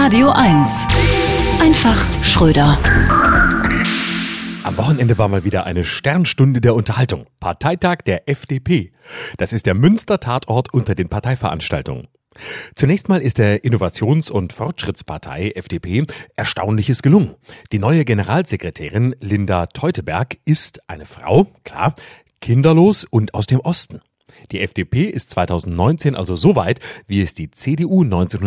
Radio 1. Einfach Schröder. Am Wochenende war mal wieder eine Sternstunde der Unterhaltung. Parteitag der FDP. Das ist der Münster-Tatort unter den Parteiveranstaltungen. Zunächst mal ist der Innovations- und Fortschrittspartei FDP Erstaunliches gelungen. Die neue Generalsekretärin Linda Teuteberg ist eine Frau, klar, kinderlos und aus dem Osten. Die FDP ist 2019 also so weit, wie es die CDU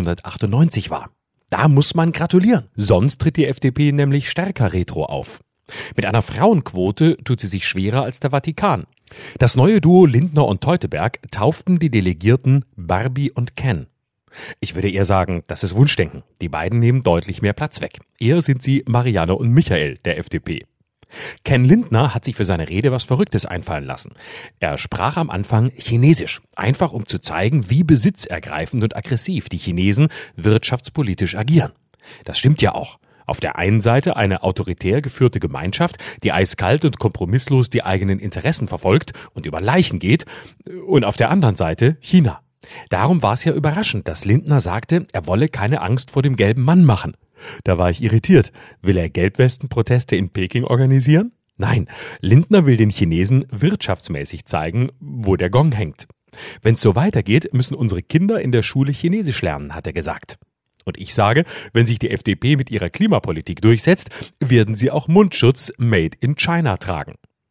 1998 war. Da muss man gratulieren. Sonst tritt die FDP nämlich stärker retro auf. Mit einer Frauenquote tut sie sich schwerer als der Vatikan. Das neue Duo Lindner und Teuteberg tauften die Delegierten Barbie und Ken. Ich würde eher sagen, das ist Wunschdenken. Die beiden nehmen deutlich mehr Platz weg. Eher sind sie Marianne und Michael der FDP. Ken Lindner hat sich für seine Rede was Verrücktes einfallen lassen. Er sprach am Anfang Chinesisch, einfach um zu zeigen, wie besitzergreifend und aggressiv die Chinesen wirtschaftspolitisch agieren. Das stimmt ja auch. Auf der einen Seite eine autoritär geführte Gemeinschaft, die eiskalt und kompromisslos die eigenen Interessen verfolgt und über Leichen geht, und auf der anderen Seite China. Darum war es ja überraschend, dass Lindner sagte, er wolle keine Angst vor dem gelben Mann machen. Da war ich irritiert. Will er Gelbwesten-Proteste in Peking organisieren? Nein, Lindner will den Chinesen wirtschaftsmäßig zeigen, wo der Gong hängt. Wenn es so weitergeht, müssen unsere Kinder in der Schule Chinesisch lernen, hat er gesagt. Und ich sage, wenn sich die FDP mit ihrer Klimapolitik durchsetzt, werden sie auch Mundschutz made in China tragen.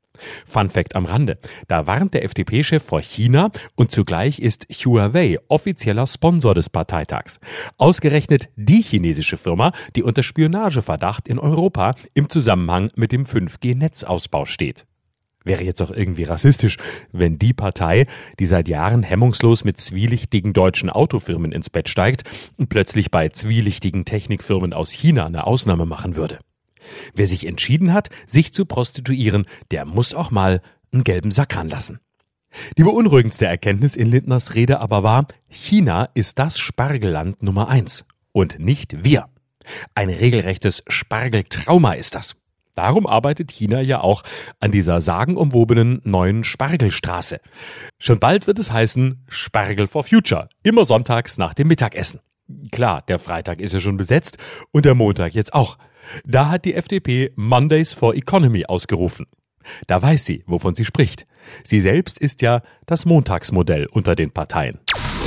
Fun Fact am Rande. Da warnt der FDP-Chef vor China und zugleich ist Huawei offizieller Sponsor des Parteitags. Ausgerechnet die chinesische Firma, die unter Spionageverdacht in Europa im Zusammenhang mit dem 5G-Netzausbau steht. Wäre jetzt auch irgendwie rassistisch, wenn die Partei, die seit Jahren hemmungslos mit zwielichtigen deutschen Autofirmen ins Bett steigt, plötzlich bei zwielichtigen Technikfirmen aus China eine Ausnahme machen würde. Wer sich entschieden hat, sich zu prostituieren, der muss auch mal einen gelben Sack ranlassen. Die beunruhigendste Erkenntnis in Lindners Rede aber war, China ist das Spargelland Nummer 1 und nicht wir. Ein regelrechtes Spargeltrauma ist das. Darum arbeitet China ja auch an dieser sagenumwobenen neuen Spargelstraße. Schon bald wird es heißen Spargel for Future, immer sonntags nach dem Mittagessen. Klar, der Freitag ist ja schon besetzt und der Montag jetzt auch. Da hat die FDP Mondays for Economy ausgerufen. Da weiß sie, wovon sie spricht. Sie selbst ist ja das Montagsmodell unter den Parteien.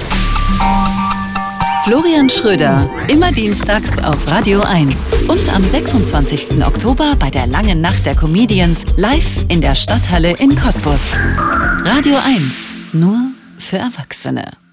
Florian Schröder, immer dienstags auf Radio 1 und am 26. Oktober bei der Langen Nacht der Comedians live in der Stadthalle in Cottbus. Radio 1, nur für Erwachsene.